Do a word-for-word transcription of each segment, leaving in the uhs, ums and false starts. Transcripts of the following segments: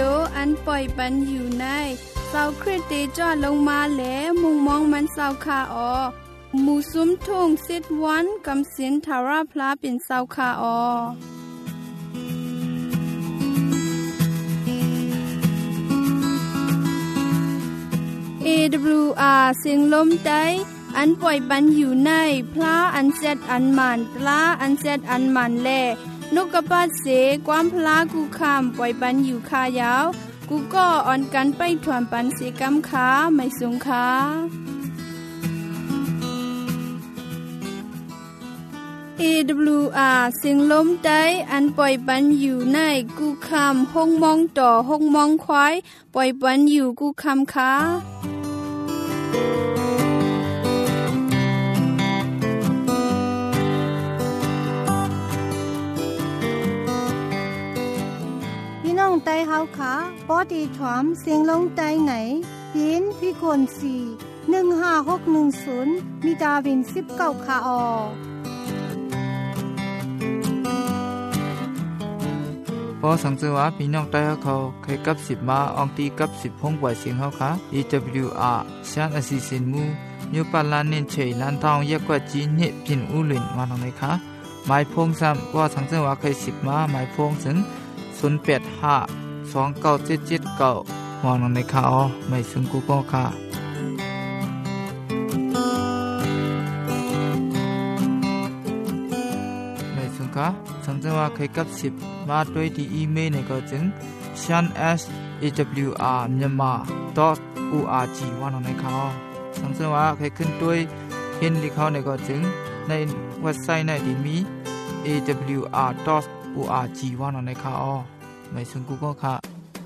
โออันปล่อยปันอยู่ในเศร้าคริสเตจอดลงมาแลมุงมองมันเศร้าคาออหมู่ซุ้มทุ่งสิทวันกำสินทาราพลาเป็นเศร้าคาออเอ ดับเบิลยู อาร์ เสียงลมใต้อันปล่อยปันอยู่ในพระอันเซดอันมันตลาอันเซดอันมันแลนกกระปาเสความพลากูคำปล่อยปันอยู่คายาวกูก็อ่อนกันไปถวนปันเสกำขาไม่สูงขาเอ ดับเบิลยู อาร์ เสียงลมใต้อันปล่อยปันอยู่ในกูคำห้องมองต่อห้องมองควายปล่อยปันอยู่กูคำขาน้องไต้เฮาขาปอดีถวมเสียงลงไต้ไหนปีนพี่คนสี่ หนึ่งห้าหกหนึ่งศูนย์มีดาวินสิบเก้าขาออพอสังเกตว่าพี่น้องไต้เฮาเขาเคยกับสิบมาอองตีกับสิบห้องปล่อยเสียงเฮาค่ะ อี ดับเบิลยู อาร์ ชานอสิสินมูยูปาลานเน้นเฉยลานทองยกว่าจีนเนพินอูหลินมาทางไหนคะหมายพงซ้ำว่าสังเกตว่าเคยสิบมาหมายพงถึงศูนย์ แปด ห้า สอง เก้า เจ็ด เจ็ด เก้ามองลงในข่าวไม่ซึ่งกูก็ค่ะไม่ซึ่งค่ะสังเกตว่าเคยกับสิบมาด้วยที่อีเมลในก็จึง ชาน เอส เอ ดับเบิลยู อาร์ myanmar ดอท โอ อาร์ จี ว่าลงในข่าวสังเกตว่าเคยขึ้นด้วยเห็นลิข่าวในก็จึงในเว็บไซต์ในที่มี เอ ดับเบิลยู อาร์ ดอท โอ อาร์ จี ว่าลงในข่าวไม่ซึ่งกูก็ค่ะ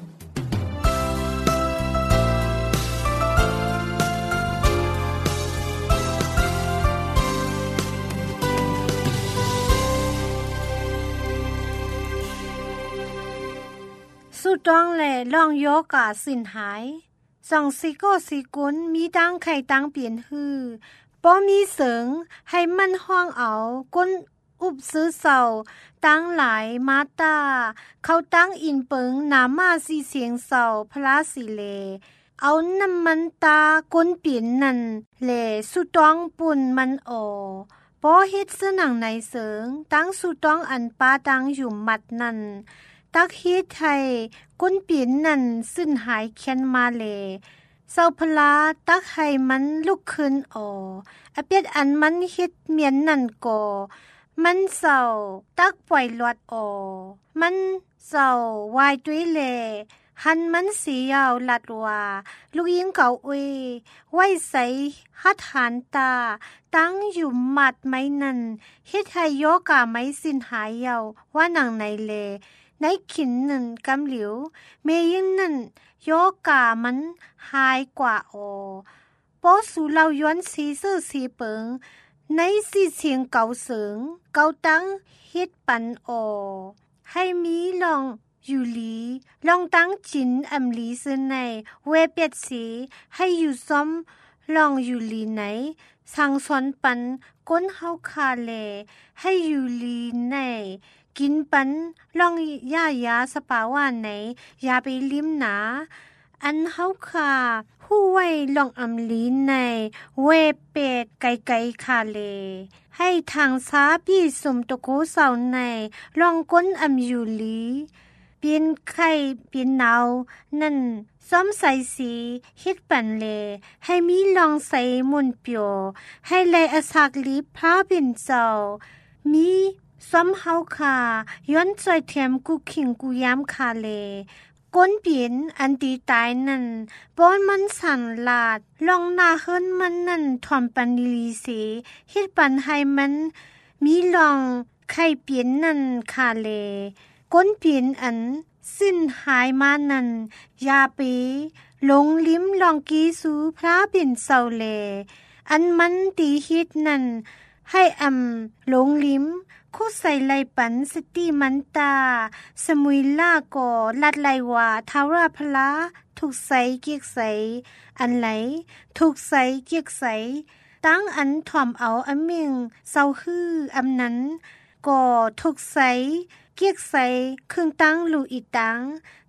สุดต้องแหล่ลองโยกาสินหายสองสิโกสิกุลมีตั้งไข่ตั้งเปลี่ยนฮือป้อมีเสิงให้มันห้องเอาก้นอุบซื้อเศร้าตั้งหลายมาตาเขาตั้งอินเปิงนามาสีเสียงเศร้าพระสิเลเอาน้ำมันตาก้นเปลี่ยนนั่นแหล่สุดต้องปุ่นมันออป้อเฮ็ดเสื้อหนังในเสิงตั้งสุดต้องอันปาตั้งอยู่มัดนั่นตักเฮ็ดไทยก้นเปลี่ยนนั่นซึ่นหายเคียนมาเลเศร้าพลาตักให้มันลุกขึ้นอออเปียดอันมันเฮ็ดเมียนนั่นก่อมันเศร้าตักปล่อยลวดออมันเศร้าวายด้วยเลหันมันสียาวลัดว่าลูกยิงเก่าเอไว้ใส่หัดหันตาตั้งอยู่มัดไม้นั่นเฮ็ดให้โยกาไม้สินหายยาวว่าหนังในเลในขินนั่นกำเหลียวเมยิงนั่นโยกามันหายกว่าออโปสูเราย้อนสีซื่อสีเปิงในสีเสียงเก่าเสิงเก่าตั้งเฮ็ดปันออให้มีลองอยู่หลีลองตั้งจินอำลีซึ่งในเวเปียดสีให้อยู่ซ้อมลองอยู่หลีไหนสั่งสอนปันก้นเฮาคาแลให้อยู่หลีไหนกินปันลองย่ายาสปาวานไหนอย่าไปลิ้มหนาอันเฮาคาผู้ไว้ลองอำลีในเวเป็ดไกลๆคาเลให้ทางซาพี่สมตะโกเสาในลองก้นอำอยู่หลีเปลี่ยนไข่เปลี่ยนหนาวนั่นซ้อมใส่สีเฮ็ดปันเลให้มีลองใส่มุนเปียวให้แลอสักลีพระเป็นเจ้ามีซ้อมเฮาคาย้อนจอยเทียมกูขิงกูยามคาเลก้นเปลี่ยนอันตีตายนั่นป้อนมันสั่นลาดลองหน้าเฮิรนมันนั่นถ่อมปันลีสีเฮ็ดปันให้มันมีลองไข่เปลี่ยนนั่นคาเลก้นเปลี่ยนอันสิ้นหายมานั่นยาปีหลงลิ้มลองกีสูพระเป็นเศร้าเลอันมันตีฮิตนั่นให้อำหลงลิ้มคู่ใส่ไลปันสติมันตาสมุยล่าก่อลัดไลว่าทาราพลาถูกใส่เกียกใสอันไหลถูกใส่เกียกใสตั้งอันถ่อมเอาอเมิงเศร้าฮืออำนั้นก่อถูกใสเกียกใสครึ่งตั้งลูอีตัง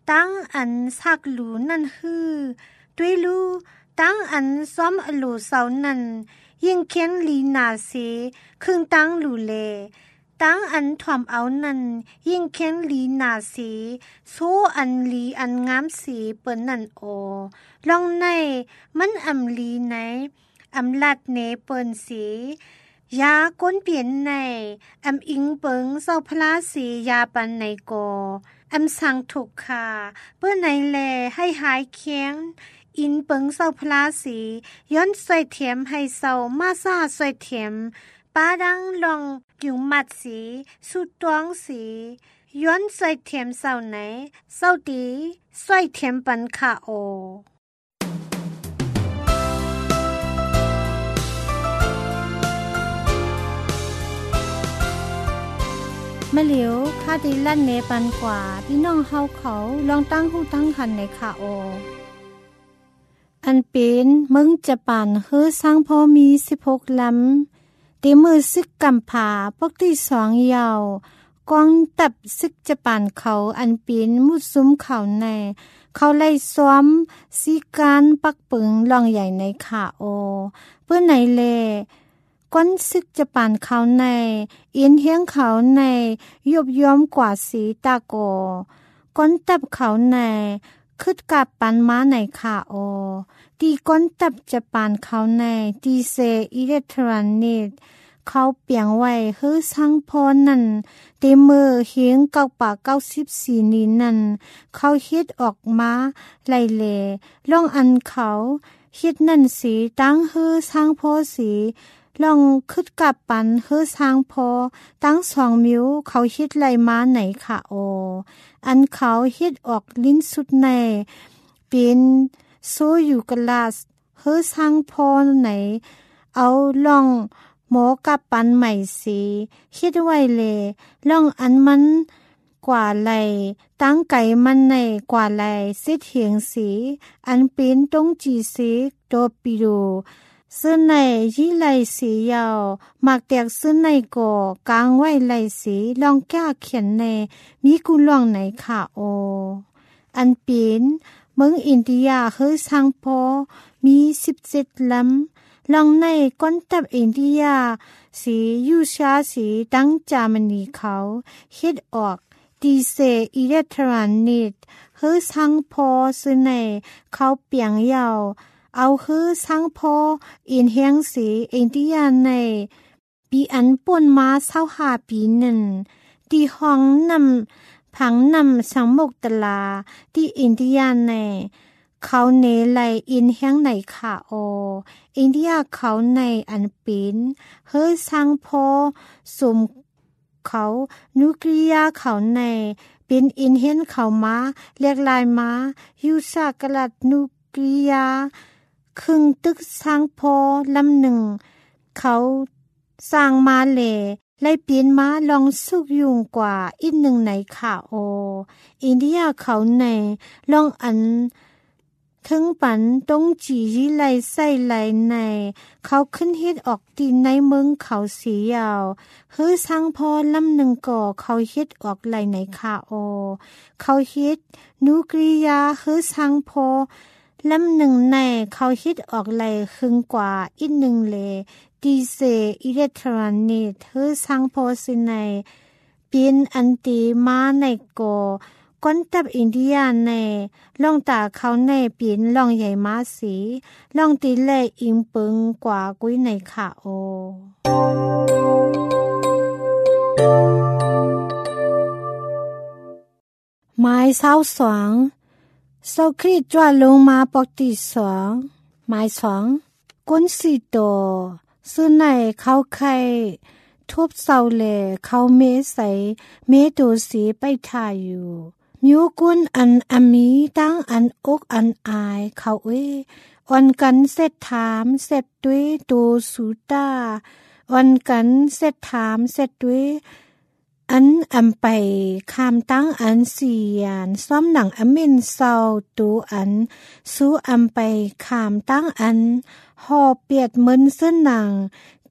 ตั้งอันซักหลูนั่นฮือด้วยลูตั้งอันซ้อมอลูเสานั่นยิ่งเขียนลีนาเสครึ่งตั้งหลูเลตั้งอันถ่อมเอานั่นยิ่งเขียนลีนาเสโซอันลีอันงามสีเปิ้นนั่นโอลองในมันอำลีไหนอำลัดเนเปิ้นสียาก้นเปลี่ยนในอำอิงเปิงเศร้าพลาสียาปันในกออำสังถูกคาเปิ้นในแลให้หายเคียงอินเปิงเศร้าพลาสีย้อนใส่เทียมให้เศร้ามาซาใส่เทียมป้าดังลองอยู่มัดสีสุดตวงสีย้อนใส่เทียมเศร้าไหนเศร้าดีใส่เทียมปันคาโอมะเหลียวค่าดีลั่นเนปันกว่าพี่น้องเฮาเขาลองตั้งหูตั้งหันในคาโออันเป็นมึงจะป่านเฮือสร้างพอมีสิบหกลำตีมือซึกกำผาปกที่สองยาวกองตับซึกจะป่านเขาอันเป็นมุดซุ้มเขาในเขาไล่ซ้อมสีการปักปึงลองใหญ่ในขาโอเพื่อไหนเลก้นซึกจะป่านเขาในเอียนเฮียงเขาในยบย้อมกว่าสีตาโกก้นตับเขาในคึดกับปันม้าในขาโอตีก้นตับจะปานเขาในตีเซอิเล็กทรอนิกเขาเปียงไว้เฮือสังพอนั่นเตมือเฮียงเก้าปากเก้าสิบสี่นี้นั่นเขาเฮ็ดออกมาไล่เลล่องอันเขาเฮ็ดนั่นสีตั้งเฮือสังพอสีลองคึดกับปันเฮือสังพอตั้งสองมิวเขาเฮ็ดไล่มาไหนขาโออันเขาเฮ็ดออกลิ้นสุดในเป็นโซอยู่กลาสเฮือสังพอไหนเอาลองหมอกับปันใหม่สีเฮ็ดไว้เลลองอันมันกว่าไหลตั้งไก่มันในกว่าไหลเสียเหียงสีอันเป็นตรงจีสีโตปิโดซึ่งในยี่ไหลสียาวมักแตกซึ่งในก่อกลางไว้ไหลสีลองแก้เขียนในมีกุลองไหนค่ะโออันเป็นเมืองอินเดียเฮือสังพอมีสิบเจ็ดลำลองในก้นตับอินเดียสียูชาสีตั้งจามนีเขาเฮ็ดออกดีเซอิเล็กทรอนิกเฮือสังพอซึ่งในเขาเปียงยาวเอาฮือสังพออินเฮียงสีอินเดียในปีอันป่นมาเศร้าหาปีหนึ่งตีห้องนำผังนำสังมกตลาที่อินเดียในเขาเนไลอินเฮียงในขาโออินเดียเขาในอันเป็นเฮือสังพอสมเขานุกริยาเขาในเป็นอินเฮียนเขามาเรียกลายมายูซากลัดนุกริยาครึ่งตึกสร้างพอลำหนึ่งเขาสร้างมาเลไล่เปลี่ยนมาลองสุกยุงกว่าอีกหนึ่งในขาโออินเดียเขาในลองอันถึงปันตรงจียี่ไหลใส่ไหลในเขาขึ้นเฮ็ดออกตีนในเมืองเขาสียาวเฮือสร้างพอลำหนึ่งก่อเขาเฮ็ดออกไหลในขาโอเขาเฮ็ดนุกริยาเฮือสร้างพอลำหนึ่งในเขาเฮ็ดออกไหลครึ่งกว่าอีกหนึ่งเลดีเซอิเล็กทรอนิกเฮือสร้างพอสิในเป็นอันตีมาในก่อก้นตับอินเดียในล่องตาเขาในปีนล่องใหญ่มาสีล่องตีแลอิงปึงกว่ากุ้ยในขาโอไม้เศร้าสองโซคริจว่าลงมาปกติสองไม้สองก้นสีโตซึ่งในเขาไข่ทุบเศร้าแลเขาเมใสเมโตสีไปถ่ายอยู่มิวกุนอันอมีตั้งอันอกอันอายเขาเอ้อ่อนกันเสร็จถามเสร็จด้วยตูสูตาอ่อนกันเสร็จถามเสร็จด้วยอันอำไปคามตั้งอันสี่ยานซ้อมหนังอเมนเศร้าตูอันสู้อำไปคามตั้งอันหอเปียดมึนเส้นหนัง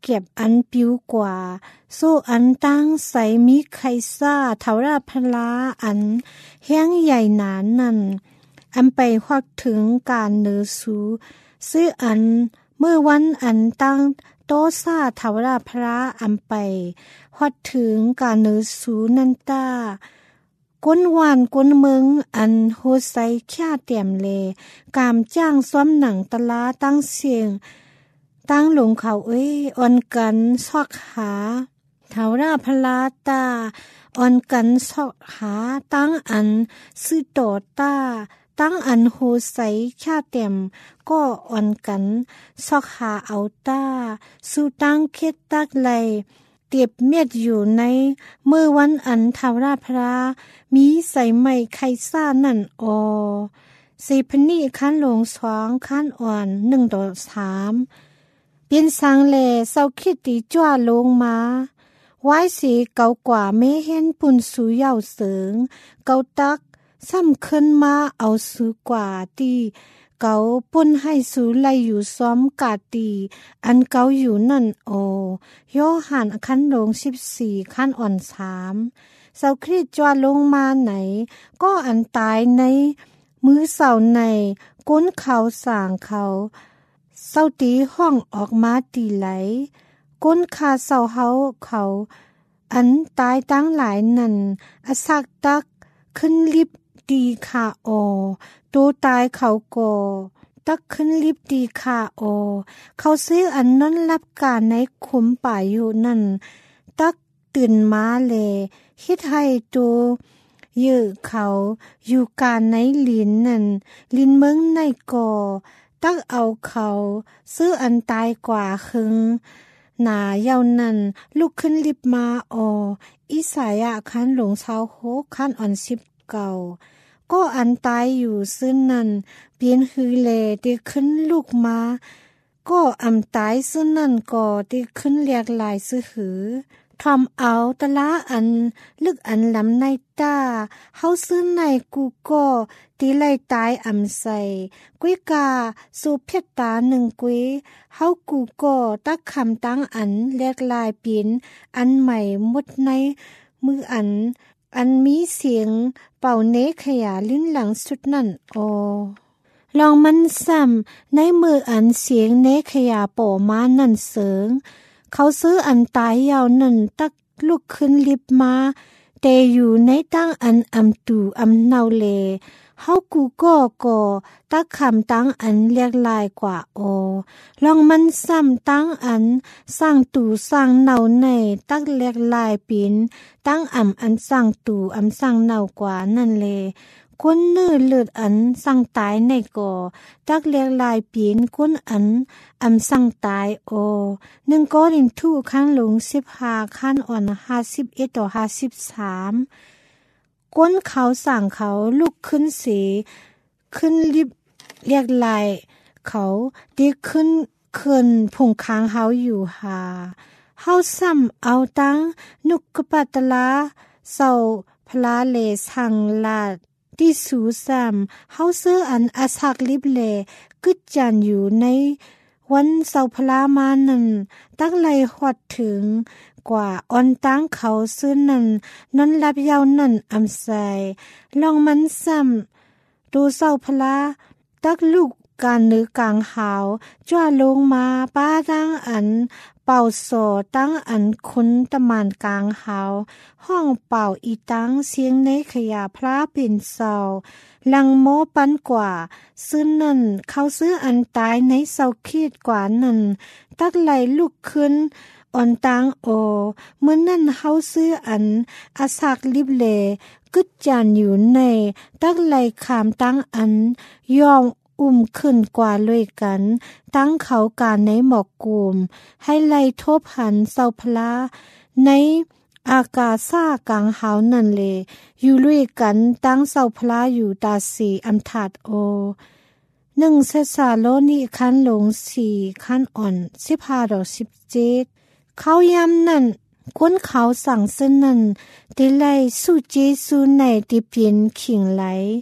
เก็บอันปิวกว่าสู้อันตั้งใสมีไคซ่าเทาราพลาอันแห้งใหญ่หนานั่นอันไปควักถึงการเนือสูซื้ออันเมื่อวันอันตั้งโตซาเทาราพระอันไปควักถึงการเนือสูนันตาก้นหวานก้นเมืองอันโฮไซข่าเตี่ยมเลกามจ้างซ้อมหนังตะลาตั้งเสียงตั้งหลงเขาเอ้ยอ่อนกันซอกหาเทาราพลาตาอ่อนกันซอกหาตั้งอันซื้อโตตาตั้งอันโฮไซข่าเตี่ยมก็อ่อนกันซอกหาเอาตาสู่ตั้งเคตตักไลเตียบเมียดอยู่ในเมื่อวันอันเทาราพระมีใส่ไม้ไคซ่านั่นออสีพนีคันหลงสองคันอ่อนหนึ่งต่อสามเปลี่ยนสังเลเศร้าคิดตีจ้าลงมาไว้สีเก่ากว่าไม่เห็นปุ่นสูเย่าเสิงเก่าตักซ้ำขึ้นมาเอาสูกว่าตีเก่าปุ่นให้สูไลอยู่ซ้อมกาตีอันเก่าอยู่นั่นโอโยหันคันหลงสิบสี่คันอ่อนสามเศร้าคิดจ้าลงมาไหนก็อันตายในมือเสาในก้นเขาสางเขาเศร้าตีห้องออกมาตีไหลก้นคาเศร้าเฮาเขาอันตายตั้งหลายนั่นอสักตักขึ้นลิบตีขาโอตัวตายเขาก่อตักขึ้นลิบตีขาโอเขาซื้ออันนั้นรับการในขุมป่าอยู่นั่นตักตื่นมาเลยคิดให้ตัวยื้อเขาอยู่การในลินนั่นลินเมืองในก่อตักเอาเขาซื้ออันตายกว่าครึ่งหนาเยาวนั่นลุกขึ้นลิบมาอออิสายะคันหลงเช้าโคคันอ่อนสิบเก่าก็อันตายอยู่ซึ่งนั่นเปลี่ยนฮือเลตีขึ้นลูกมาก็อำตายซึ่งนั่นก่อตีขึ้นเรียกลายซื้อหือทอมเอาตะละอันลึกอันลำในตาเฮาซื้อในกูก็ตีไล่ตายอำใส่กุ้ยกาสู่เพชรตาหนึ่งกุ้ยเฮากูก็ตักคำตั้งอันเรียกลายเปลี่ยนอันใหม่หมดในมืออันอันมีเสียงเป่าเนขยาลิ้นหลังสุดนั่นโอลองมันซ้ำในมืออันเสียงเนขยาโปมานั่นเสริงเขาซื้ออันตายยาวนั่นตักลุกขึ้นลิบมาแต่อยู่ในตั้งอันอำตูอำเนาเลเฮากูก็ก็ตักคำตั้งอันเรียกลายกว่าโอลองมันซ้ำตั้งอันสร้างตูสร้างเนาในตักเรียกลายปินตั้งอ่ำอันสร้างตูอำสร้างเนากว่านั่นเลคนเนื้อเลือดอันสั่งตายในก่อตักเรียกลายปีนคนอันอำสั่งตายโอหนึ่งก้อนอินทูขั้นหลงสิบห้าขั้นอ่อนห้าสิบเอ็ดต่อห้าสิบสามก้นเขาสั่งเขาลุกขึ้นสีขึ้นรีบเรียกลายเขาดีขึ้นขึ้นผงค้างเฮาอยู่หาเฮาซ้ำเอาตั้งนุกกปัตลาเศร้าพลาเลสังลาดที่สูซ้ำเฮาซื้ออันอาศักลิบเลกึดจันอยู่ในวันเสาพลามานั่นตั้งไลหอดถึงกว่าอ่อนตั้งเขาซื้อนั่นนอนรับยาวนั่นอำใสลองมันซ้ำดูเสาพลาตักลูกการเนื้อกลางหาวจ้าลงมาป้าตั้งอันเป่าโสตั้งอันคุ้นตะมานกลางหาวห้องเป่าอีตั้งเสียงในขยะพระเป็นเสาลังโมปันกว่าซื้อนั่นเขาซื้ออันตายในเสาขีดกว่านั่นตักไหลลุกขึ้นอ่อนตังโอเมื่อนั่นเฮาซื้ออันอาศักลิบเลกึดจานอยู่ในตักไหลขามตั้งอันยอมอุ้มขึ้นกว่าเลยกันตั้งเขาการในหมอกกลุ่มให้ไล่ทบหันเสาพลาในอากาซ่ากลางหาวนั่นเลยอยู่ลุยกันตั้งเสาพลาอยู่ตาสีอำถาดโอหนึ่งเซซาโลนี่คันหลงสี่คันอ่อนสิบห้าดอกสิบเจ็ดเขาย้ำนั่นก้นเขาสั่งเส้นนั่นติไลสู้เจสู้ในติเปลี่ยนขิงไหล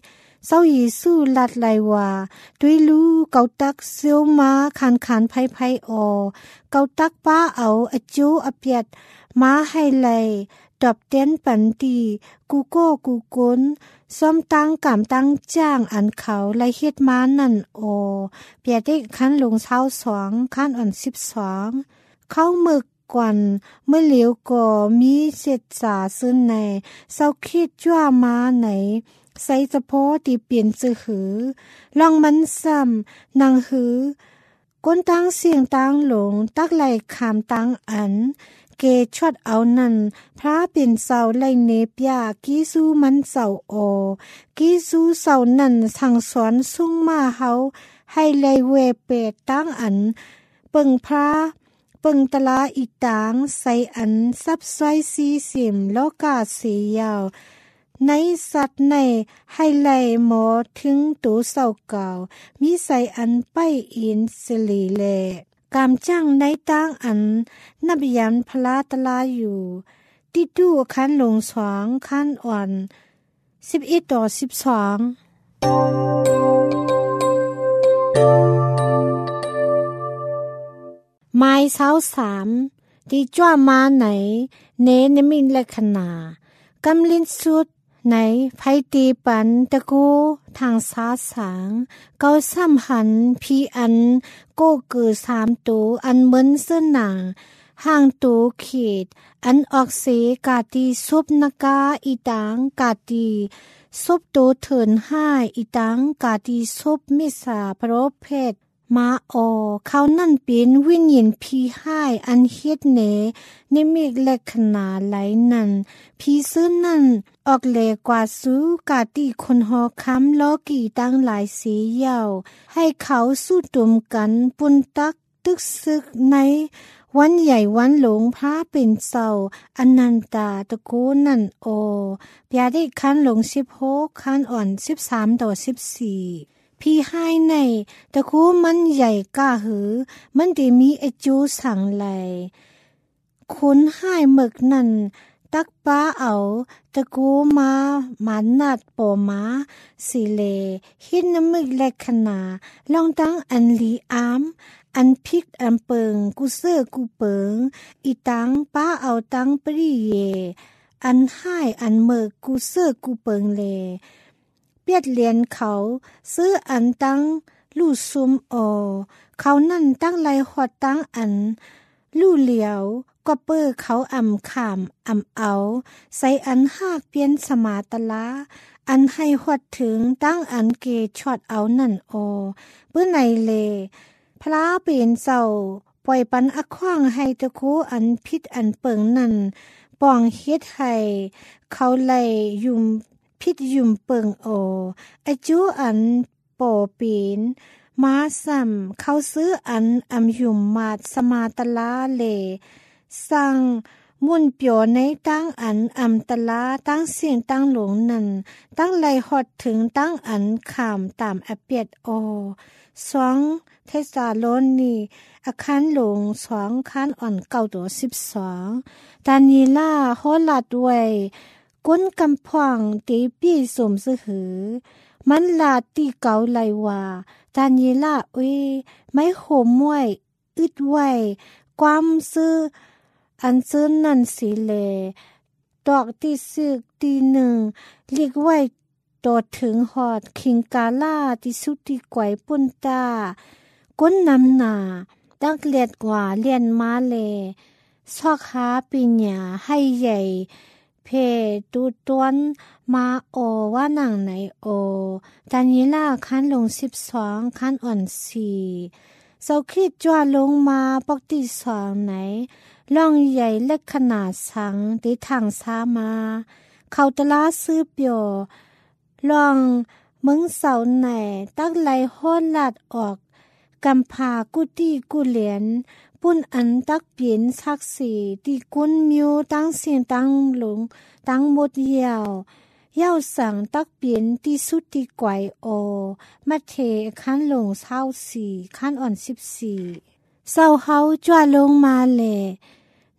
เศร้าเยซูลัดไหลว่าด้วยรู้เกาตักเซียวมาคานคานไพไพออเกาตักป้าเอาอจูอเปียดมาให้ไหลดอบเต้นปันตีกูโก้กูกุนซ้อมตั้งกำตั้งจ้างอันเขาไล่เฮ็ดมานั่นโอเปียได้คันลงเช้าสองคันอ่อนสิบสองเข้ามึกกวนเมื่อเหลียวก็มีเศษสาซึ่งในเศร้าคิดจ้ามาไหนใส่เฉพาะที่เปลี่ยนจือหือลองมันซ้ำนางหือก้นตั้งเสียงตั้งหลงตักไหลขามตั้งอันเกชดเอานั่นพระเป็นเสาไลเนปยากีซูมันเสาโอกีซูเสานั่นสั่งสอนสุ่งมาเฮาให้ไลเวเปดตั้งอันเปิงพระเปิงตะลาอีตางใส่อันซับซอยซีสิมโลกาเสียาวในสัตว์ในให้ไลหมอถึงตูเสาเก่ามีใส่อันไปอินสิลีเลกามจ้างในตั้งอันนับยันพลาตลาอยู่ติดดูคันลงสองคันอ่อนสิบเอ็ดต่อสิบสองไม้เช้าสามที่จ้ามาไหนเนนมินและขนากำลินสุดไหนไพตีปันตะโกทางสาสางเกาซ้ำหันพีอันโกเกือสามตูอันเหมือนเสื้อหนังห่างตูขีดอันออกเสกาตีซุบนากาอีตังกาตีซุบตูเถินห้าอีตังกาตีซุบมิสาพระเพศมาออเขานั่นเป็นวิญญาณพีห้ายอันเฮ็ดเนในเมฆและขนาไหลนั่นพีซื้อนั่นออกเลกว่าสู้กาตีคนหอค้ำล้อกี่ตั้งหลายสียาวให้เขาสู้ตุ่มกันปุนตักตึกซึกในวันใหญ่วันหลงพระเป็นเศร้าอนันตาตะโกนั่นโอเปียได้คันหลงสิบหกคันอ่อนสิบสามต่อสิบสี่พี่ให้ในตะคูมันใหญ่ก้าหือมันได้มีไอจูสั่งไหลคุณให้หมึกนั่นตักป้าเอาตะกูมาหมันนัดปอมาสิเลหินน้ำมึกเล็กขนาลองตั้งอันลีอามอันพิกอันเปิงกูเสื้อกูเปิงอีตังป้าเอาตังปรีเยอันให้อันเมึกกูเสื้อกูเปิงเลเปียดเลียนเขาซื้ออันตั้งลู่ซุมออเขานั่นตั้งไรหอดตั้งอันลู่เหลียวก็เปิ้อเขาอ่ำขามอ่ำเอาใส่อันหากเปลี่ยนสมาตละอันให้หอดถึงตั้งอันเกช็อดเอานั่นออเปื้อในเลพระเป็นเจ้าปล่อยปันอักขว้างให้ตะคูอันพิษอันเปิงนั่นป้องเฮ็ดให้เขาไล่ยุ่มพิษยุ่มเปิงโอไอจูอันโปปีนมาซ้ำเขาซื้ออันอำยุ่มมาดสมาตลาเลสั่งมุ่นเปียวในตั้งอันอำตลาตั้งเสียงตั้งหลงนั่นตั้งไหลหอดถึงตั้งอันขามตามอเปียดโอสองเทสาโลนีอาคารหลงสองคันอ่อนเก้าตัวสิบสองตานีล่าโหลาดด้วยก้นกำพองตีปีสมสหือมันลาตีเกาไหลว่าตานีล่าเอ้ยไม่โหมมวยอึดไว้ความซื้ออันซื้อนั่นสิเลดอกที่ซึกตีหนึ่งเรียกไว้ตอดถึงหอดคิงกาล่าที่สุดที่ไกวปุ่นตาก้นนำหนาตักเลียดกว่าเลียนมาเลซอกหาปีญญาให้ใหญ่เพตูตวนมาโอว่าหนังไหนโอตานีล่าคันลงสิบสองคันอ่อนสี่เสาคิดจวลงมาปกติสองไหนล่องใหญ่เล็กขนาดสังตีทางซามาเขาตลาซื้อเปียวลองมึงเสาไหนตักไหลโหดลาดออกกำพากุตีกุเหลียนปุ่นอันตักเปลี่ยนชักสีตีกุนมิวตั้งเสียงตั้งหลงตั้งหมดเยาวเย้าสั่งตักเปลี่ยนตีสุดตีไกวโอมาเทคันลงเศร้าสี่คันอ่อนสิบสี่เศร้าเฮาจ้าลงมาเล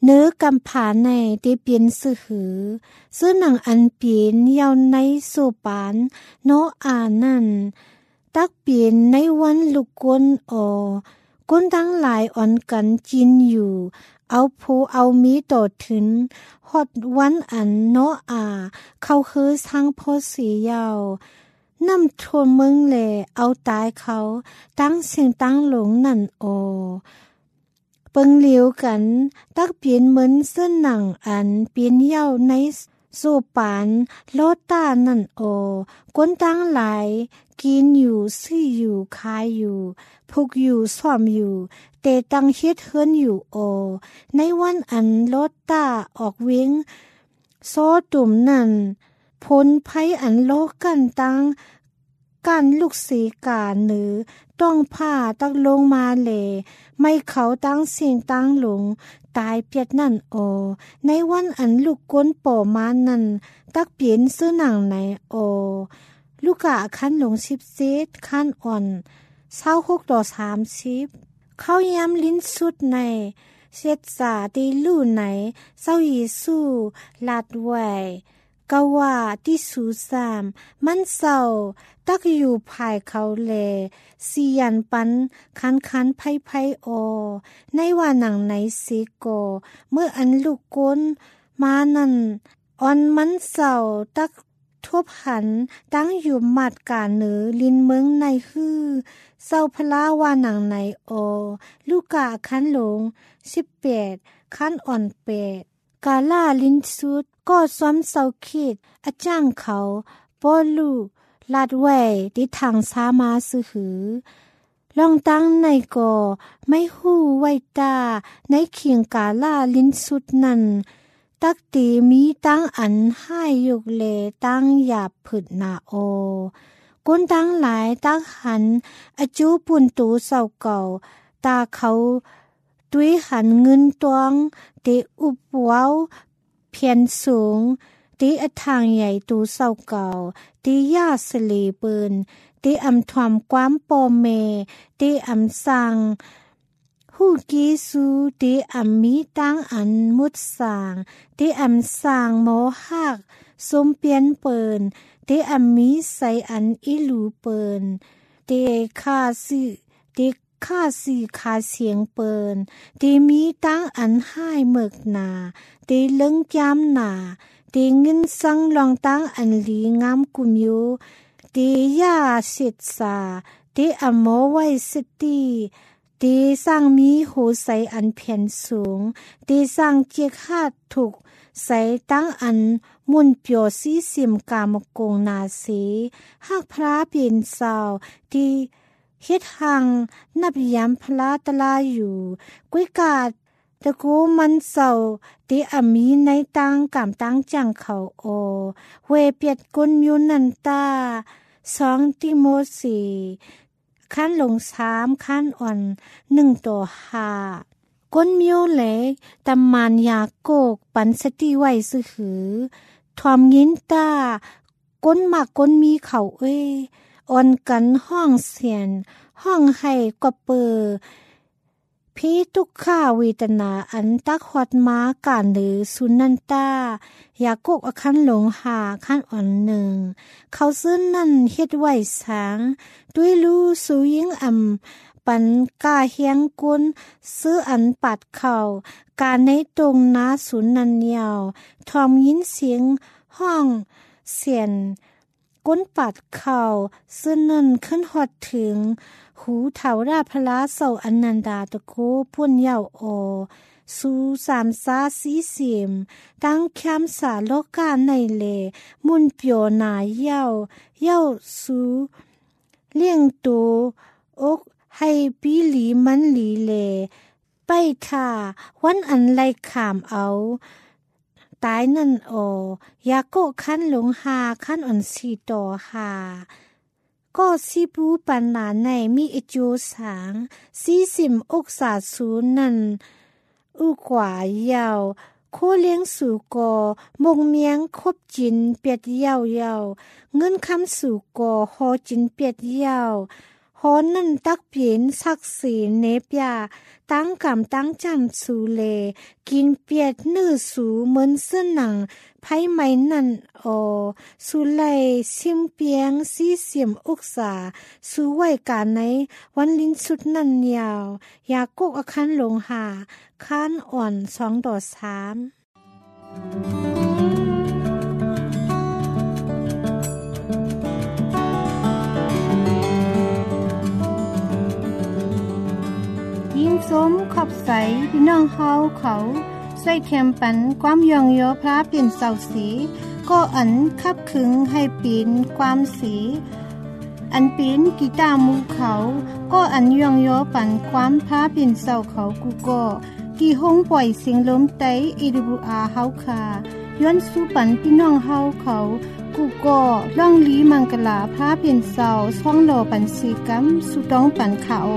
เนื้อกำผาในได้เปลี่ยนสื่อหือซื้อหนังอันเปลี่ยนยาวในสู่ปานโนอานั่นตักเปลี่ยนในวันลูกกวนออก้นทั้งหลายอ่อนกันจินอยู่เอาผู้เอามีต่อถึงฮอดวันอันโนอาเขาคือทางโพสียาวนำทั่วเมืองแลเอาตายเขาตั้งเสียงตั้งหลงนั่นโอเปิงเหลียวกันตักเปลี่ยนเหมือนเส้นหนังอันเปลี่ยนเย้าในสู่ปานโลต้านั่นโอก้นตั้งหลายกินอยู่ซื้ออยู่ขายอยู่พุกอยู่ซ่อมอยู่เตตังเฮ็ดเฮือนอยู่โอในวันอันโลต้าออกเว้งโซตุ่มนั่นพ้นภัยอันโลกันตังการลูกสีกาหรือต้องผ้าตักลงมาเลไม่เขาตั้งเสียงตั้งหลงตายเปียดนั่นโอในวันอันลูกก้นป่อมานั่นตักเปลี่ยนซื้อหนังไหนโอลูกกะคันหลงสิบเซตคันอ่อนเศร้าหกต่อสามสิบเข้าย้ำลิ้นสุดในเสียดสาตีลู่ไหนเศร้ายีสู้ลาดไวกะว่าที่สูสามมันเศร้าตักอยู่ภายเขาแลเสียนปันคันคันไพ่ไพ่โอในว่าหนังไหนสิโกเมื่ออันลูกก้นมานั่นอ่อนมันเศร้าตักทบหันตั้งอยู่มัดกาเหนือลินเมืองในฮือเศร้าพลาว่าหนังไหนโอลูกกะคันหลงสิบแปดคันอ่อนแปดกาล่าลินสุดก็ซ้อมเศร้าคิดอาจ้างเขาป้อลูกลาดไว้ที่ทางสามาซื้อหือลองตั้งในก่อไม่หู้ไว้ตาในเขียงกาล่าลินสุดนั่นตักตีมีตั้งอันให้ยุกเลตั้งหยาบผึดนาโอก้นตั้งหลายตักหันอจูปุ่นตูเศร้าเก่าตาเขาตุ้ยหันเงินตวงเตอุบเว้าเพียนสูงตีอทางใหญ่ตูเศร้าเก่าตียาสลีปืนตีอำทวมความปอเมตีอำสังหูกีสูตีอำมีตั้งอันมุดสางตีอำสางโมหักสมเปียนเปินตีอำมีใส่อันอิลูเปินตีคาสิตีข้าสี่ขาเสียงเปินตีมีตั้งอันให้เมึกหนาตีเลิงจำหนาตีเงินสังลองตั้งอันลีงามกุมยูตียาเสดสาตีอโมไว้สตีตีสร้างมีหูใสอันเพียนสูงตีสร้างเจียขาดถูกใส่ตั้งอันมุนเปียวสีสิมกามกงนาสีหักพระเปลี่ยนสาวตีเฮ็ดหังนับยามพลาตลาอยู่กุ้ยกาดตะกูมันเศร้าตีอามีในตังกำตังจังเขาโอเวเปียดกุนมิวนันตาสองติโมสีขั้นลงสามขั้นอ่อนหนึ่งต่อห้ากุนมิวเล็กตำมานยาโกกปันสติไว้ซื้อหือทอมยินตากุนมากกุนมีเขาเอ้ยอ่อนกันห้องเสียนห้องให้กว่าเปอพีทุกข้าวิตนาอันตักฮอดม้าการหรือสุนันตายากกอคันหลงหาคันอ่อนหนึ่งเขาซื้อนั่นเฮ็ดไว้สางด้วยรู้สูยิงอำปันกาเฮียงกุนซื้ออันปัดเข่าการในตรงนาสุนันยาวทอมยินเสียงห้องเสียนก้นปัดเข่าซึ่งนั่นขึ้นหอดถึงหูเถาราพลาเสาอนันดาตะโคพุ่นเย่าโอสูสามซาสีเสียมตั้งแคมสาโลกาในเลมุนเปียวนาเย่าเย่าสูเลี้ยงตัวอกให้ปีหลีมันหลีเลไปท่าวันอันไลขามเอาตายนั่นโอยาโกขั้นหลงหาขั้นอ่อนสีต่อหาก็สิบูปันนาในมีอจูสางสีสิมอกสาสูนั่นอุกว่ายาวโคเลี้ยงสู่กอมงเมียงคบจินเปียดยาวยาวเงินคำสู่กอหอจินเปียดยาวหอนนั่นตักเปลี่ยนศักดิ์ศรีเนปยาตั้งกำตั้งจำสูเลกินเปียดนื้อสูเหมือนเสื้อหนังไพ่ไหมนั่นออสูไลซิมเปียงซีเสียมอุกษาสูไว้กาในวันลิ้นสุดนั่นยาวยากกอคันหลงหาค้านอ่อนสองต่อสามยิ่งสมขอบใสพี่น้องเฮาเขาใส่เข็มปันความยองโยพระเปลี่ยนเสาสีก็อันคับขึงให้ปีนความสีอันปีนกีตาร์มูเขาก็อันยองโยปันความพระเปลี่ยนเสาเขากูก็กี่ห้องปล่อยเสียงลมไต เอ ดับเบิลยู อาร์ เฮาคาย้อนสู่ปันพี่น้องเฮาเขากูก็ล่องลีมังกลาพระเปลี่ยนเสาช่องโลปันสีกัมสุต้องปันขาโอ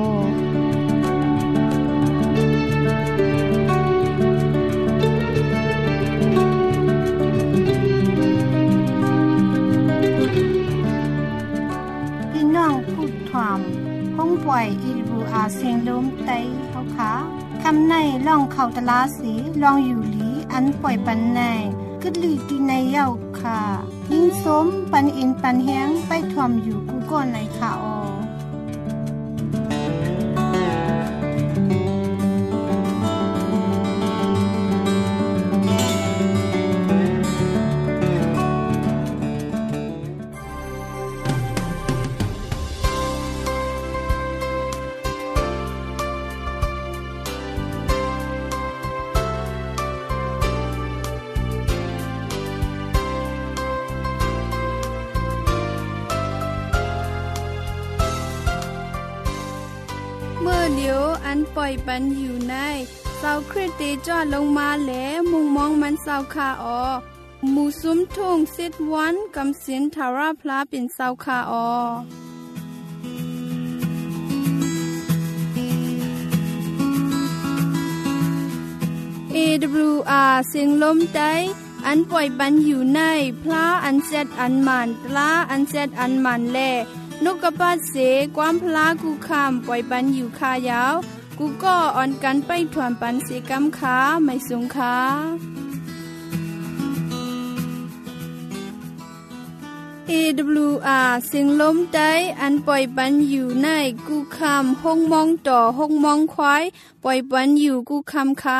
ห้องปล่อยอีรูอาเสียงลมไตเขาขาคำในล่องเขาตะลาสีลองอยู่หลีอันปล่อยปันในกึดลือตีในเย้าค่ะยิ่งสมปันอินปันแห้งไปทวมอยู่กูก่อนในขาออเดี๋ยวอันปล่อยปันอยู่ในเสาคริสติจอดลงมาแหลมุงมองมันเสาคาออหมู่ซุ้มทุ่งสิทวันกำสินทาราพลาเป็นเสาคาออ เอ ดับเบิลยู อาร์ เสียงลมไตอันปล่อยปันอยู่ในพลาอันเซตอันมันตลาอันเซตอันมันแลนกกระปัดเสความพลากูคำปล่อยปันอยู่คายาวกูก็อ่อนกันไปถวนปันเสกำขาไม่สงขา เอ ดับเบิลยู อาร์ เสียงลมไตอันปล่อยปันอยู่ในกูคำห้องมองต่อห้องมองควายปล่อยปันอยู่กูคำขา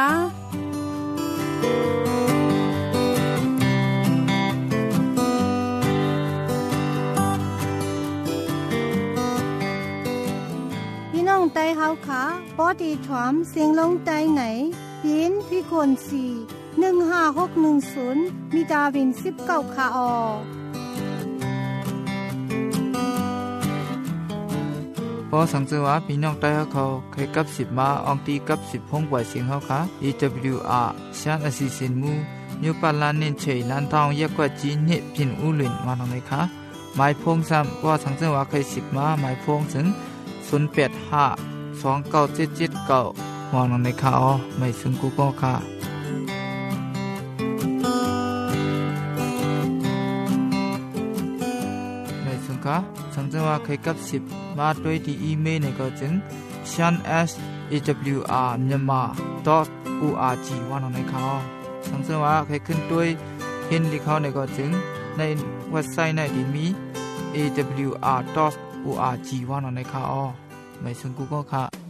ไตเฮาขาปอดีถวมเสียงลงไตไหนปีนพี่คนสี่หนึ่งห้าหกหนึ่งศูนย์มีดาวินสิบเก้าคาออพอสังเกตว่าพี่น้องไตเขาเคยกับสิบมาอองตีกับสิบห้องปล่อยเสียงเขาค่ะ เอ ดับเบิลยู อาร์ ชานอสิสินมูนิวปาลานเนินเฉยลันทองแยกกว่าจีนเนี่ยพินอุลินมาทางไหนคะหมายพงซ้ำพอสังเกตว่าเคยสิบมาหมายพงถึงศูนย์แปดห้าสองเก้าเจ็ดเจ็ดเก้ามองลงในข่าวไม่ซึ่งกูก็ค่ะไม่ซึ่งค่ะสังเกตว่าเคยกับสิบมาด้วยที่อีเมลในก็จึง shan s a w r myanmar dot org ว่าลงในข่าวสังเกตว่าเคยขึ้นด้วยเห็นที่เขาในก็จึงในเว็บไซต์ในที่มี เอ ดับเบิลยู อาร์ dot org ว่าลงในข่าวไม่ซึ่งกูก็ค่ะ